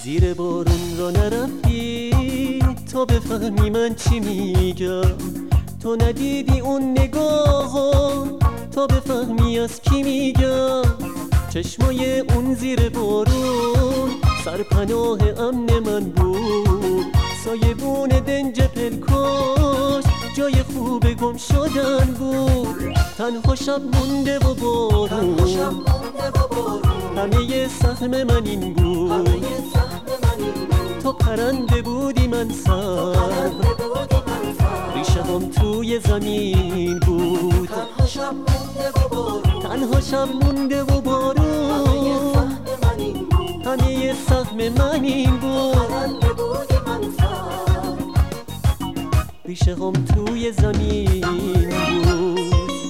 زیر بارون را نرفتی تا بفهمی من چی میگم، تو ندیدی اون نگاه تا بفهمی از کی میگم. چشمای اون زیر بارون سرپناه امن من بود، سایبون دنج پلکاش جای خوب گم شدن بود. تنها شب مونده و بارون همه سهم من این بود، تو پرنده بودی من سر، ریشه هم توی زمین بود. تنها شب مونده و بارون همه سهم من این بود، ریشه هم توی زمین بود.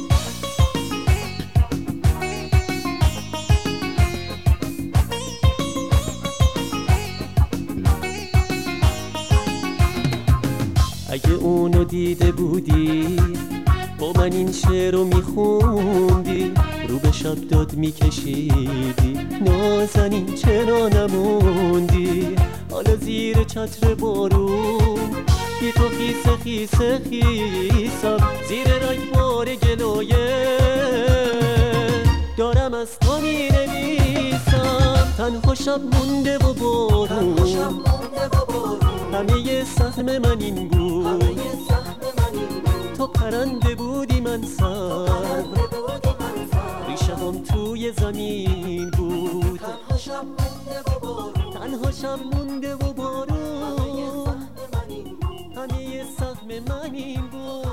اگه اونو دیده بودی با من این شعر رو میخوندی، رو به شب داد میکشیدی، نازنین چرا نموندی؟ حالا زیر چتر بارون بی تو خیسه خیسه خیسم، زیر رگبار گلایه دارم از تو مینویسم. تنها شب مونده و بارون همه سهم من این بود، تو پرنده بودی من سر، ریشه هم توی زمین بود. تنها شب مونده و بارون همه سهم من این بود.